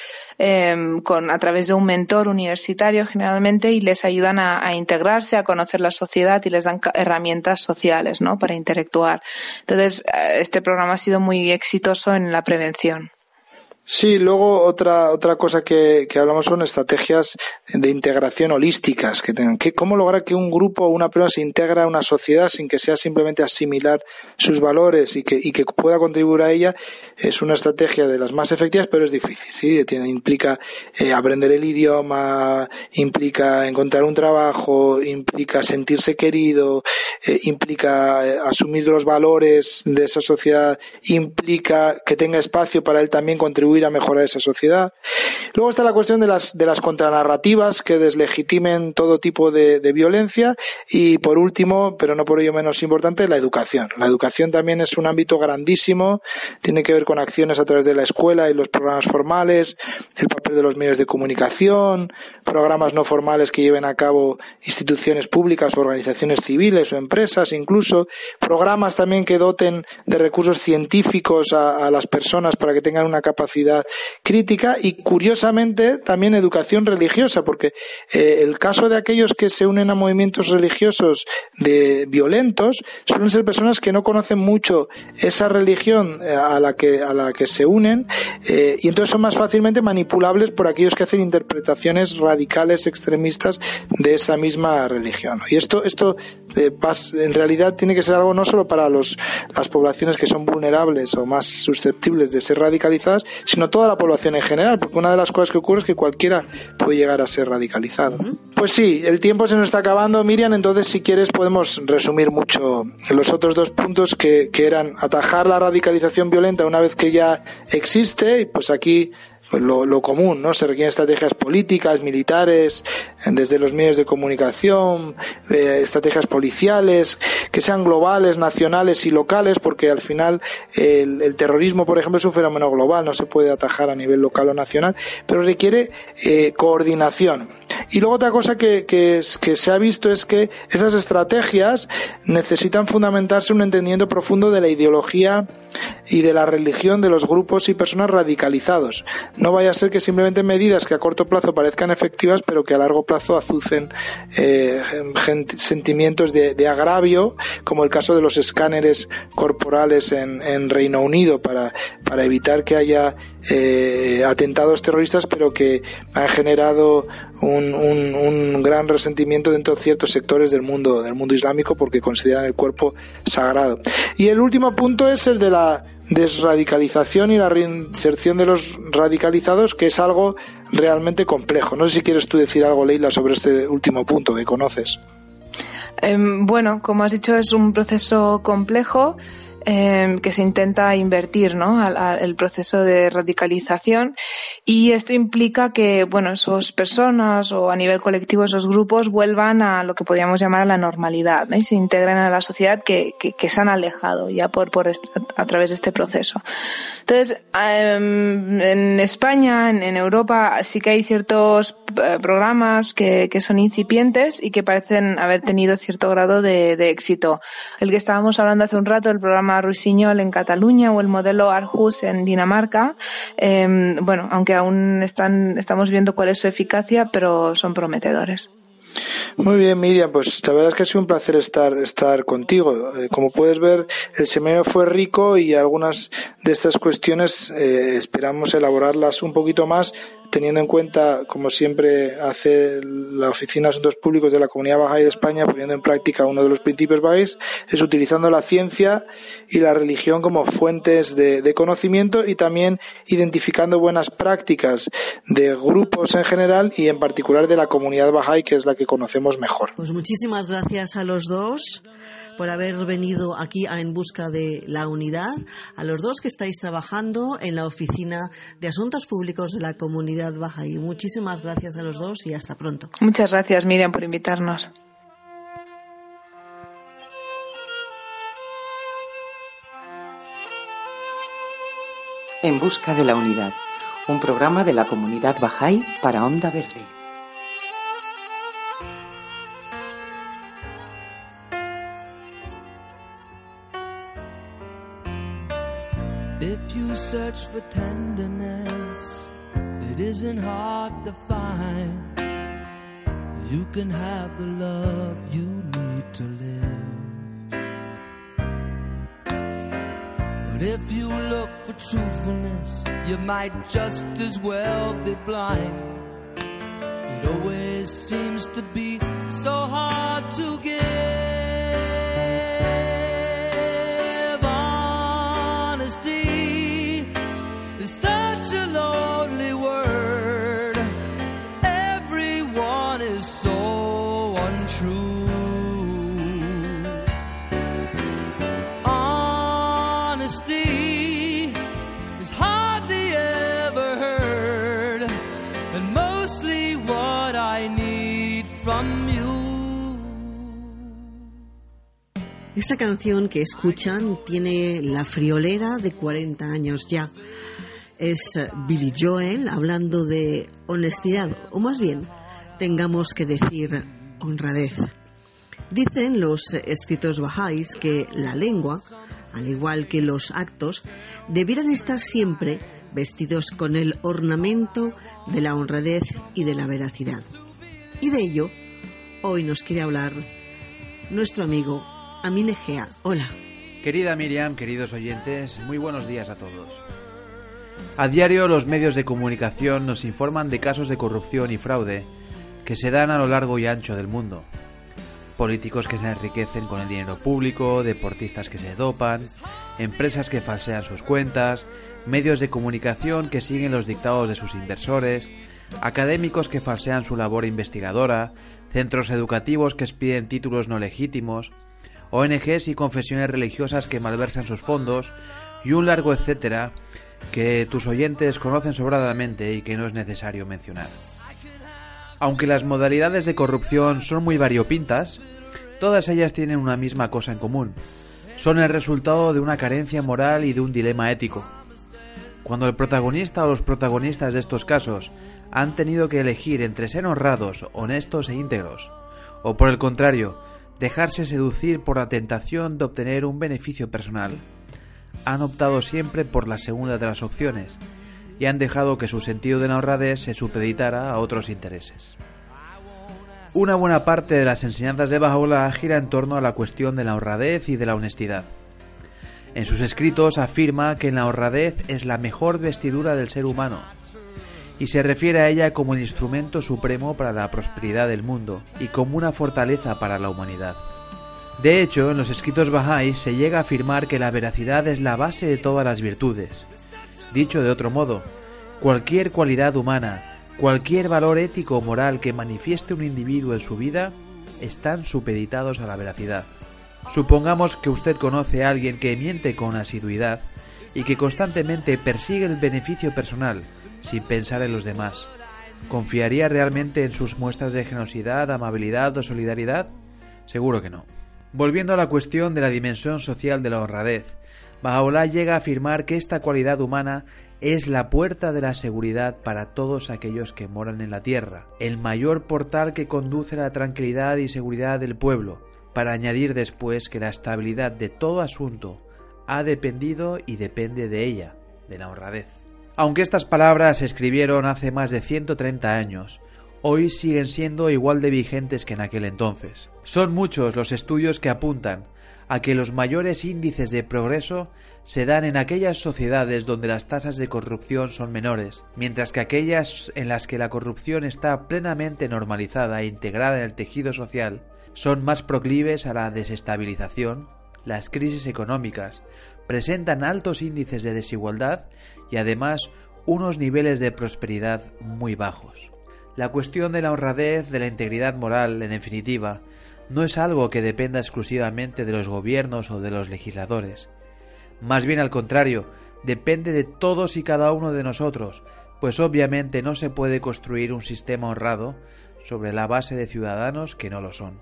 Speaker 1: a través de un mentor universitario generalmente y les ayudan a integrarse, a conocer la sociedad y les dan herramientas sociales, ¿no?, para interactuar. Entonces, este programa ha sido muy exitoso en la prevención.
Speaker 7: Sí, luego otra cosa que hablamos son estrategias de integración holísticas que tengan. ¿Cómo lograr que un grupo o una persona se integre a una sociedad sin que sea simplemente asimilar sus valores y que pueda contribuir a ella? Es una estrategia de las más efectivas, pero es difícil, ¿sí? Implica aprender el idioma, implica encontrar un trabajo, implica sentirse querido, implica asumir los valores de esa sociedad, implica que tenga espacio para él también contribuir a mejorar esa sociedad. Luego está la cuestión de las contranarrativas que deslegitimen todo tipo de violencia y por último, pero no por ello menos importante, la educación. La educación también es un ámbito grandísimo, tiene que ver con acciones a través de la escuela y los programas formales, el papel de los medios de comunicación, programas no formales que lleven a cabo instituciones públicas o organizaciones civiles o empresas, incluso programas también que doten de recursos científicos a las personas para que tengan una capacidad crítica y curiosamente también educación religiosa, porque el caso de aquellos que se unen a movimientos religiosos violentos suelen ser personas que no conocen mucho esa religión a la que se unen y entonces son más fácilmente manipulables por aquellos que hacen interpretaciones radicales extremistas de esa misma religión. Y esto en realidad tiene que ser algo no solo para las poblaciones que son vulnerables o más susceptibles de ser radicalizadas, sino toda la población en general, porque una de las cosas que ocurre es que cualquiera puede llegar a ser radicalizado. Pues sí, el tiempo se nos está acabando, Miriam, entonces si quieres podemos resumir mucho los otros dos puntos que eran atajar la radicalización violenta una vez que ya existe, y pues aquí pues lo común, ¿no? Se requieren estrategias políticas, militares, desde los medios de comunicación, estrategias policiales, que sean globales, nacionales y locales, porque al final el terrorismo, por ejemplo, es un fenómeno global, no se puede atajar a nivel local o nacional, pero requiere coordinación. Y luego otra cosa que se ha visto es que esas estrategias necesitan fundamentarse en un entendimiento profundo de la ideología y de la religión de los grupos y personas radicalizados. No vaya a ser que simplemente medidas que a corto plazo parezcan efectivas, pero que a largo plazo azucen sentimientos de agravio, como el caso de los escáneres corporales en Reino Unido para evitar que haya atentados terroristas, pero que han generado un gran resentimiento dentro de ciertos sectores del mundo islámico porque consideran el cuerpo sagrado. Y el último punto es el de la desradicalización y la reinserción de los radicalizados, que es algo realmente complejo. No sé si quieres tú decir algo, Leila, sobre este último punto que conoces.
Speaker 1: Bueno, como has dicho, es un proceso complejo que se intenta invertir, ¿no?, el proceso de radicalización, y esto implica que, bueno, esas personas o a nivel colectivo esos grupos vuelvan a lo que podríamos llamar a la normalidad, ¿no?, y se integren a la sociedad que se han alejado ya a través de este proceso. Entonces, en España, en Europa, sí que hay ciertos programas que son incipientes y que parecen haber tenido cierto grado de éxito. El que estábamos hablando hace un rato, el programa Rusiñol en Cataluña o el modelo Aarhus en Dinamarca, bueno, aunque aún estamos viendo cuál es su eficacia, pero son prometedores.
Speaker 7: Muy bien, Miriam, pues la verdad es que ha sido un placer estar contigo. Como puedes ver, el seminario fue rico y algunas de estas cuestiones esperamos elaborarlas un poquito más, teniendo en cuenta, como siempre hace la Oficina de Asuntos Públicos de la Comunidad Bahá'í de España, poniendo en práctica uno de los principios bahá'ís, es utilizando la ciencia y la religión como fuentes de conocimiento, y también identificando buenas prácticas de grupos en general y en particular de la comunidad bahá'í, que es la que conocemos mejor.
Speaker 4: Pues muchísimas gracias a los dos por haber venido aquí a En Busca de la Unidad, a los dos que estáis trabajando en la Oficina de Asuntos Públicos de la Comunidad Bahá'í. Muchísimas gracias a los dos y hasta pronto.
Speaker 1: Muchas gracias, Miriam, por invitarnos.
Speaker 2: En Busca de la Unidad, un programa de la Comunidad Bahá'í para Onda Verde.
Speaker 3: If you search for tenderness, it isn't hard to find. You can have the love you need to live. But if you look for truthfulness, you might just as well be blind. It always seems to be so hard to give.
Speaker 4: Esta canción que escuchan tiene la friolera de 40 años ya. Es Billy Joel hablando de honestidad, o más bien, tengamos que decir honradez. Dicen los escritos bahá'ís que la lengua, al igual que los actos, debieran estar siempre vestidos con el ornamento de la honradez y de la veracidad. Y de ello, hoy nos quiere hablar nuestro amigo Amin Egea. Hola.
Speaker 8: Querida Miriam, queridos oyentes, muy buenos días a todos. A diario los medios de comunicación nos informan de casos de corrupción y fraude que se dan a lo largo y ancho del mundo. Políticos que se enriquecen con el dinero público, deportistas que se dopan, empresas que falsean sus cuentas, medios de comunicación que siguen los dictados de sus inversores, académicos que falsean su labor investigadora, centros educativos que expiden títulos no legítimos, ONGs y confesiones religiosas que malversan sus fondos, y un largo etcétera que tus oyentes conocen sobradamente y que no es necesario mencionar. Aunque las modalidades de corrupción son muy variopintas, todas ellas tienen una misma cosa en común. Son el resultado de una carencia moral y de un dilema ético. Cuando el protagonista o los protagonistas de estos casos han tenido que elegir entre ser honrados, honestos e íntegros, o por el contrario, dejarse seducir por la tentación de obtener un beneficio personal, han optado siempre por la segunda de las opciones y han dejado que su sentido de la honradez se supeditara a otros intereses. Una buena parte de las enseñanzas de Baha'u'lláh gira en torno a la cuestión de la honradez y de la honestidad. En sus escritos afirma que la honradez es la mejor vestidura del ser humano y se refiere a ella como el instrumento supremo para la prosperidad del mundo y como una fortaleza para la humanidad. De hecho, en los escritos bahá'ís se llega a afirmar que la veracidad es la base de todas las virtudes. Dicho de otro modo, cualquier cualidad humana, cualquier valor ético o moral que manifieste un individuo en su vida, están supeditados a la veracidad. Supongamos que usted conoce a alguien que miente con asiduidad y que constantemente persigue el beneficio personal, sin pensar en los demás. ¿Confiaría realmente en sus muestras de generosidad, amabilidad o solidaridad? Seguro que no. Volviendo a la cuestión de la dimensión social de la honradez, Bahá'u'lláh llega a afirmar que esta cualidad humana es la puerta de la seguridad para todos aquellos que moran en la tierra, el mayor portal que conduce a la tranquilidad y seguridad del pueblo, para añadir después que la estabilidad de todo asunto ha dependido y depende de ella, de la honradez. Aunque estas palabras se escribieron hace más de 130 años, hoy siguen siendo igual de vigentes que en aquel entonces. Son muchos los estudios que apuntan a que los mayores índices de progreso se dan en aquellas sociedades donde las tasas de corrupción son menores, mientras que aquellas en las que la corrupción está plenamente normalizada e integrada en el tejido social son más proclives a la desestabilización, las crisis económicas, presentan altos índices de desigualdad y además unos niveles de prosperidad muy bajos. La cuestión de la honradez, de la integridad moral, en definitiva, no es algo que dependa exclusivamente de los gobiernos o de los legisladores. Más bien al contrario, depende de todos y cada uno de nosotros, pues obviamente no se puede construir un sistema honrado sobre la base de ciudadanos que no lo son.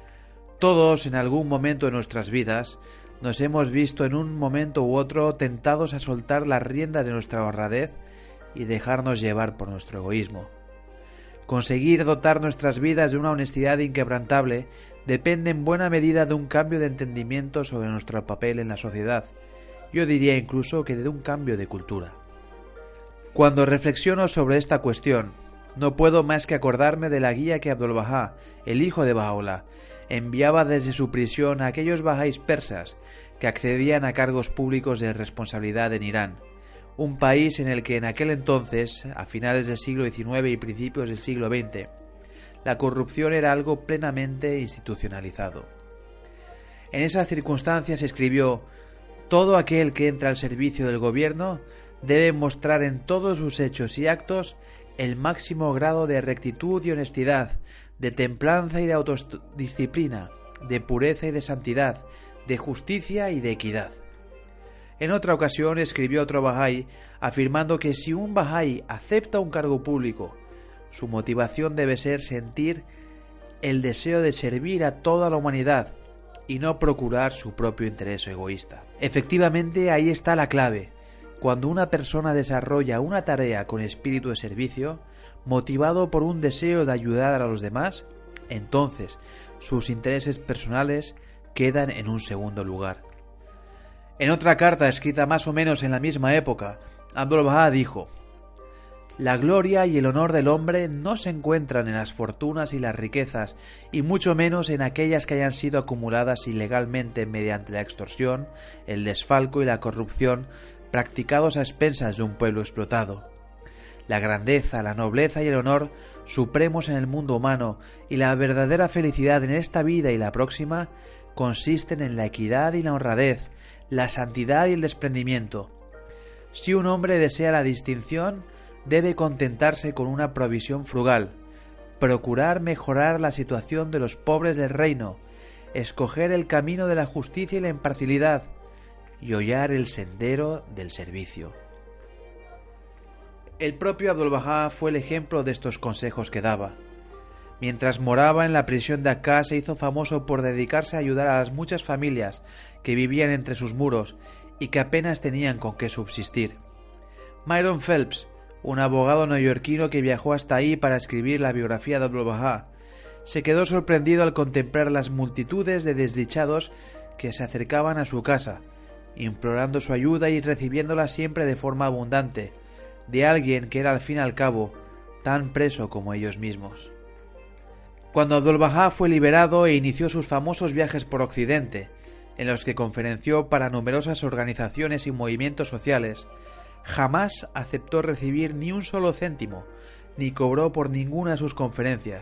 Speaker 8: Todos, en algún momento de nuestras vidas, nos hemos visto en un momento u otro tentados a soltar las riendas de nuestra honradez y dejarnos llevar por nuestro egoísmo. Conseguir dotar nuestras vidas de una honestidad inquebrantable depende en buena medida de un cambio de entendimiento sobre nuestro papel en la sociedad. Yo diría incluso que de un cambio de cultura. Cuando reflexiono sobre esta cuestión, no puedo más que acordarme de la guía que Abdul-Bahá, el hijo de Bahá'u'lláh, enviaba desde su prisión a aquellos bahá'ís persas que accedían a cargos públicos de responsabilidad en Irán, un país en el que en aquel entonces, a finales del siglo XIX y principios del siglo XX, la corrupción era algo plenamente institucionalizado. En esas circunstancias escribió: «Todo aquel que entra al servicio del gobierno debe mostrar en todos sus hechos y actos el máximo grado de rectitud y honestidad, de templanza y de autodisciplina, de pureza y de santidad, de justicia y de equidad». En otra ocasión escribió otro bahá'í afirmando que si un bahá'í acepta un cargo público, su motivación debe ser sentir el deseo de servir a toda la humanidad y no procurar su propio interés egoísta. Efectivamente, ahí está la clave. Cuando una persona desarrolla una tarea con espíritu de servicio, motivado por un deseo de ayudar a los demás, entonces sus intereses personales quedan en un segundo lugar. En otra carta escrita más o menos en la misma época, Abdul-Bahá dijo: «La gloria y el honor del hombre no se encuentran en las fortunas y las riquezas, y mucho menos en aquellas que hayan sido acumuladas ilegalmente mediante la extorsión, el desfalco y la corrupción practicados a expensas de un pueblo explotado. La grandeza, la nobleza y el honor supremos en el mundo humano y la verdadera felicidad en esta vida y la próxima consisten en la equidad y la honradez, la santidad y el desprendimiento. Si un hombre desea la distinción, debe contentarse con una provisión frugal, procurar mejorar la situación de los pobres del reino, escoger el camino de la justicia y la imparcialidad, y hollar el sendero del servicio». El propio Abdul-Bahá fue el ejemplo de estos consejos que daba. Mientras moraba en la prisión de Akka, se hizo famoso por dedicarse a ayudar a las muchas familias que vivían entre sus muros y que apenas tenían con qué subsistir. Myron Phelps, un abogado neoyorquino que viajó hasta ahí para escribir la biografía de Abdul-Bahá, se quedó sorprendido al contemplar las multitudes de desdichados que se acercaban a su casa, implorando su ayuda y recibiéndola siempre de forma abundante, de alguien que era al fin y al cabo tan preso como ellos mismos. Cuando Abdul-Bahá fue liberado e inició sus famosos viajes por Occidente, en los que conferenció para numerosas organizaciones y movimientos sociales, jamás aceptó recibir ni un solo céntimo, ni cobró por ninguna de sus conferencias,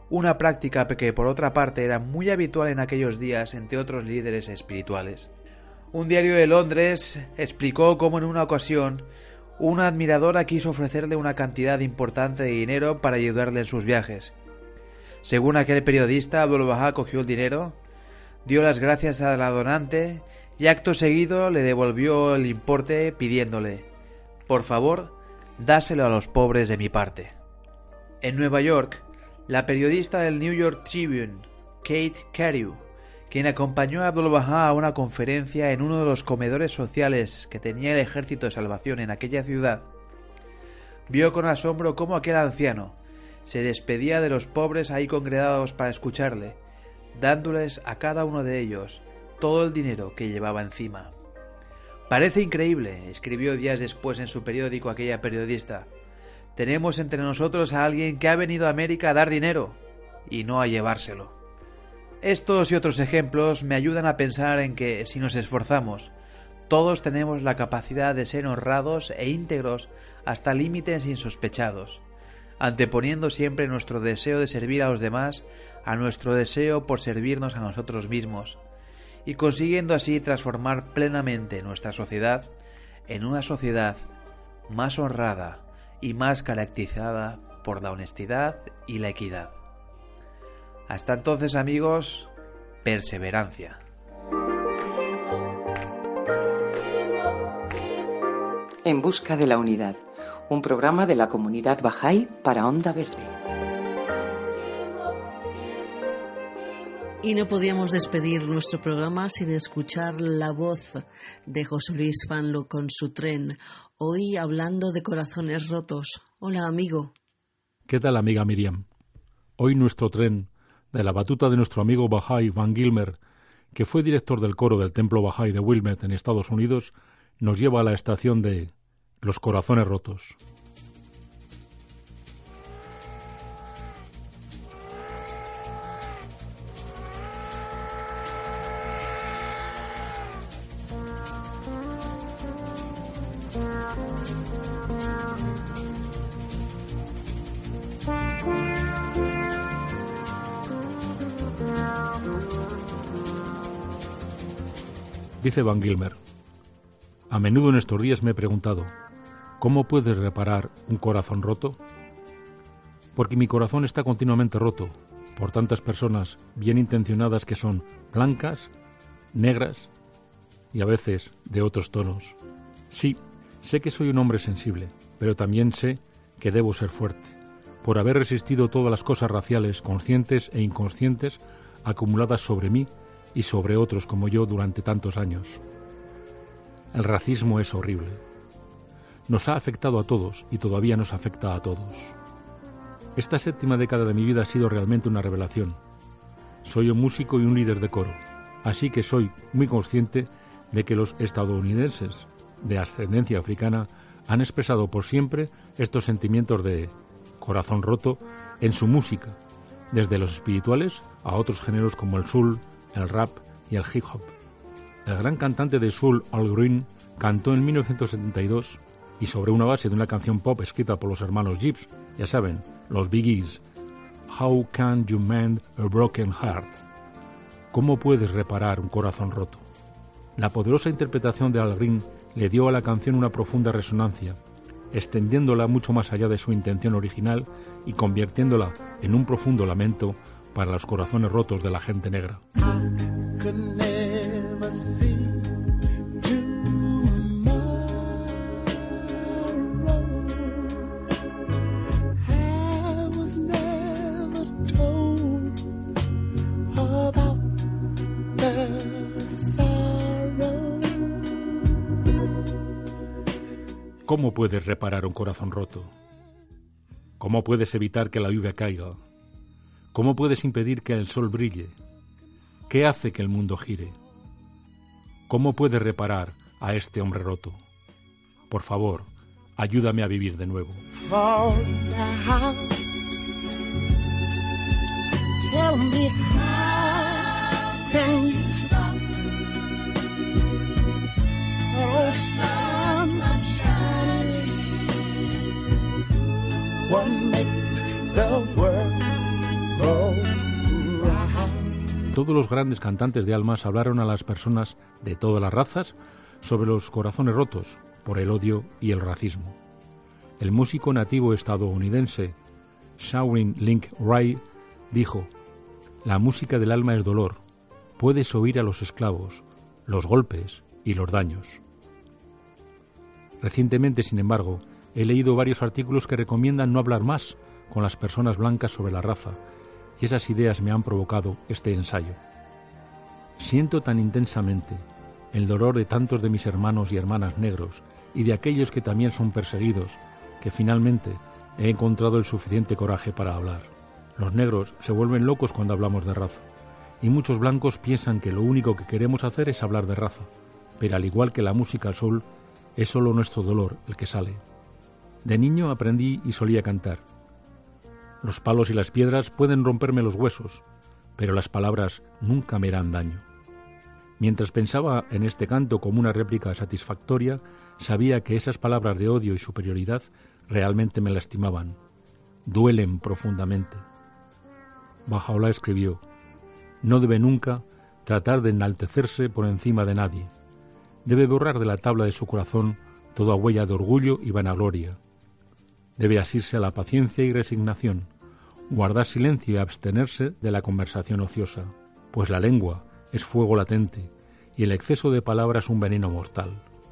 Speaker 8: una práctica que por otra parte era muy habitual en aquellos días entre otros líderes espirituales. Un diario de Londres explicó cómo en una ocasión una admiradora quiso ofrecerle una cantidad importante de dinero para ayudarle en sus viajes. Según aquel periodista, Abdul Baha cogió el dinero, dio las gracias a la donante y acto seguido le devolvió el importe pidiéndole: por favor, dáselo a los pobres de mi parte. En Nueva York, la periodista del New York Tribune, Kate Carew, quien acompañó a Abdul Baha a una conferencia en uno de los comedores sociales que tenía el Ejército de Salvación en aquella ciudad, vio con asombro cómo aquel anciano se despedía de los pobres ahí congregados para escucharle, dándoles a cada uno de ellos todo el dinero que llevaba encima. Parece increíble, escribió días después en su periódico aquella periodista. Tenemos entre nosotros a alguien que ha venido a América a dar dinero y no a llevárselo. Estos y otros ejemplos me ayudan a pensar en que, si nos esforzamos, todos tenemos la capacidad de ser honrados e íntegros hasta límites insospechados, anteponiendo siempre nuestro deseo de servir a los demás a nuestro deseo por servirnos a nosotros mismos, y consiguiendo así transformar plenamente nuestra sociedad en una sociedad más honrada y más caracterizada por la honestidad y la equidad. Hasta entonces, amigos, perseverancia.
Speaker 2: En busca de la unidad, un programa de la comunidad Bahá'í para Onda Verde.
Speaker 4: Y no podíamos despedir nuestro programa sin escuchar la voz de José Luis Fanlo con su tren, hoy hablando de corazones rotos. Hola, amigo.
Speaker 6: ¿Qué tal, amiga Miriam? Hoy nuestro tren, de la batuta de nuestro amigo Bahá'í Van Gilmer, que fue director del coro del Templo Bahá'í de Wilmette en Estados Unidos, nos lleva a la estación de Los Corazones Rotos. Dice Van Gilmer: a menudo en estos días me he preguntado, ¿cómo puedes reparar un corazón roto? Porque mi corazón está continuamente roto por tantas personas bien intencionadas que son blancas, negras y a veces de otros tonos. Sí, sé que soy un hombre sensible, pero también sé que debo ser fuerte, por haber resistido todas las cosas raciales, conscientes e inconscientes, acumuladas sobre mí y sobre otros como yo durante tantos años. El racismo es horrible. Nos ha afectado a todos y todavía nos afecta a todos. Esta 7ª década de mi vida ha sido realmente una revelación. Soy un músico y un líder de coro, así que soy muy consciente de que los estadounidenses de ascendencia africana han expresado por siempre estos sentimientos de corazón roto en su música, desde los espirituales a otros géneros como el soul, el rap y el hip hop. El gran cantante de soul Al Green cantó en 1972 y sobre una base de una canción pop escrita por los hermanos Gibbs, ya saben, los Bee Gees, How can you mend a broken heart? ¿Cómo puedes reparar un corazón roto? La poderosa interpretación de Al Green le dio a la canción una profunda resonancia, extendiéndola mucho más allá de su intención original y convirtiéndola en un profundo lamento para los corazones rotos de la gente negra. ¿Cómo puedes reparar un corazón roto? ¿Cómo puedes evitar que la lluvia caiga? ¿Cómo puedes impedir que el sol brille? ¿Qué hace que el mundo gire? ¿Cómo puedes reparar a este hombre roto? Por favor, ayúdame a vivir de nuevo. Tell me how can you stop? Oh, sun, I'm shining. What makes the world go? todos los grandes cantantes de almas hablaron a las personas de todas las razas sobre los corazones rotos por el odio y el racismo. El músico nativo estadounidense Shaolin Link Ray dijo: «La música del alma es dolor. Puedes oír a los esclavos, los golpes y los daños». Recientemente, sin embargo, he leído varios artículos que recomiendan no hablar más con las personas blancas sobre la raza, y esas ideas me han provocado este ensayo. Siento tan intensamente el dolor de tantos de mis hermanos y hermanas negros y de aquellos que también son perseguidos, que finalmente he encontrado el suficiente coraje para hablar. Los negros se vuelven locos cuando hablamos de raza, y muchos blancos piensan que lo único que queremos hacer es hablar de raza, pero al igual que la música soul, es solo nuestro dolor el que sale. De niño aprendí y solía cantar. Los palos y las piedras pueden romperme los huesos, pero las palabras nunca me harán daño. Mientras pensaba en este canto como una réplica satisfactoria, sabía que esas palabras de odio y superioridad realmente me lastimaban. Duelen profundamente. Baha'u'lláh escribió: «No debe nunca tratar de enaltecerse por encima de nadie. Debe borrar de la tabla de su corazón toda huella de orgullo y vanagloria. Debe asirse a la paciencia y resignación, guardar silencio y abstenerse de la conversación ociosa, pues la lengua es fuego latente y el exceso de palabras un veneno mortal.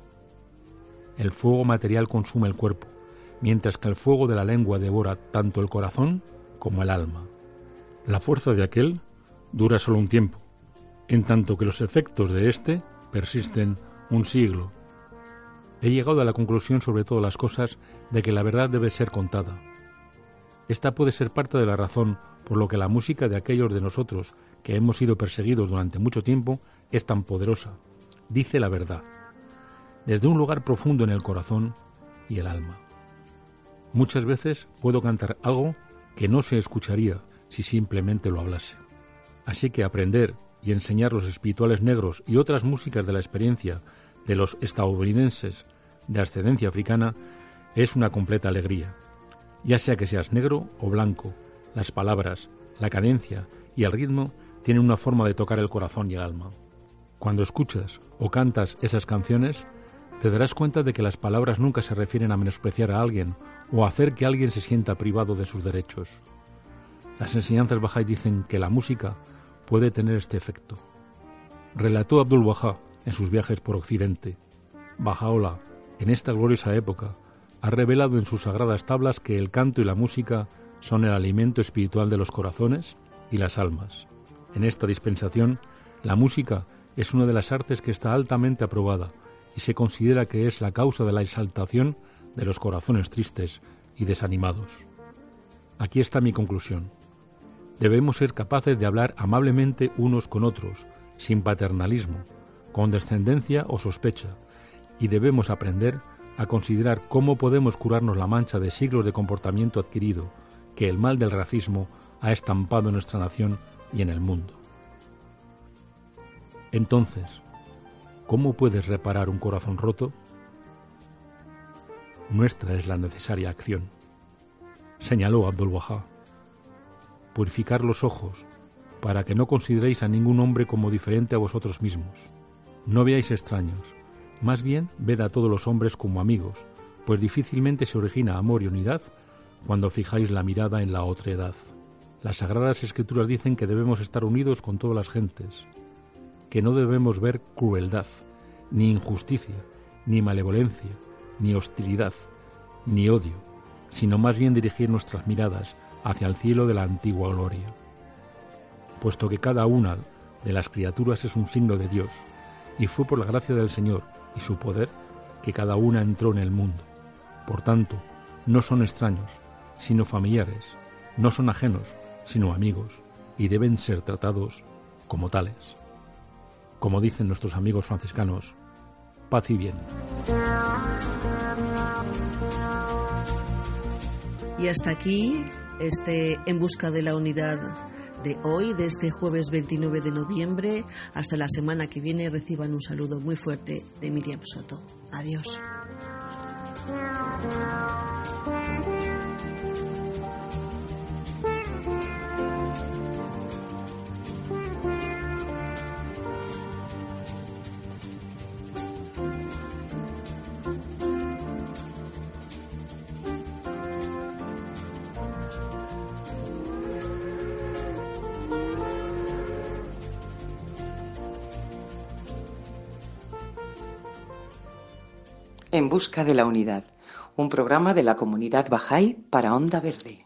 Speaker 6: El fuego material consume el cuerpo, mientras que el fuego de la lengua devora tanto el corazón como el alma. La fuerza de aquel dura solo un tiempo, en tanto que los efectos de éste persisten un siglo. He llegado a la conclusión sobre todas las cosas de que la verdad debe ser contada. Esta puede ser parte de la razón por lo que la música de aquellos de nosotros que hemos sido perseguidos durante mucho tiempo es tan poderosa. Dice la verdad, desde un lugar profundo en el corazón y el alma. Muchas veces puedo cantar algo que no se escucharía si simplemente lo hablase. Así que aprender y enseñar los espirituales negros y otras músicas de la experiencia de los estadounidenses de ascendencia africana es una completa alegría. Ya sea que seas negro o blanco, las palabras, la cadencia y el ritmo tienen una forma de tocar el corazón y el alma. Cuando escuchas o cantas esas canciones, te darás cuenta de que las palabras nunca se refieren a menospreciar a alguien o a hacer que alguien se sienta privado de sus derechos. Las enseñanzas Bahá'í dicen que la música puede tener este efecto. Relató Abdul-Wahhab en sus viajes por Occidente: Baha'u'lláh, en esta gloriosa época, ha revelado en sus sagradas tablas que el canto y la música son el alimento espiritual de los corazones y las almas. En esta dispensación, la música es una de las artes que está altamente aprobada y se considera que es la causa de la exaltación de los corazones tristes y desanimados. Aquí está mi conclusión. Debemos ser capaces de hablar amablemente unos con otros, sin paternalismo, condescendencia o sospecha, y debemos aprender a considerar cómo podemos curarnos la mancha de siglos de comportamiento adquirido que el mal del racismo ha estampado en nuestra nación y en el mundo. Entonces, ¿cómo puedes reparar un corazón roto? Nuestra es la necesaria acción, señaló Abdul-Wahhab. Purificar los ojos, para que no consideréis a ningún hombre como diferente a vosotros mismos. No veáis extraños, más bien ved a todos los hombres como amigos, pues difícilmente se origina amor y unidad cuando fijáis la mirada en la otredad. Las Sagradas Escrituras dicen que debemos estar unidos con todas las gentes, que no debemos ver crueldad, ni injusticia, ni malevolencia, ni hostilidad, ni odio, sino más bien dirigir nuestras miradas hacia el cielo de la antigua gloria. Puesto que cada una de las criaturas es un signo de Dios, y fue por la gracia del Señor y su poder que cada una entró en el mundo. Por tanto, no son extraños, sino familiares, no son ajenos, sino amigos, y deben ser tratados como tales. Como dicen nuestros amigos franciscanos, paz y bien.
Speaker 4: Y hasta aquí En Busca de la Unidad de hoy, de este jueves 29 de noviembre. Hasta la semana que viene. Reciban un saludo muy fuerte de Miriam Soto. Adiós.
Speaker 2: En busca de la unidad, un programa de la comunidad Bahá'í para Onda Verde.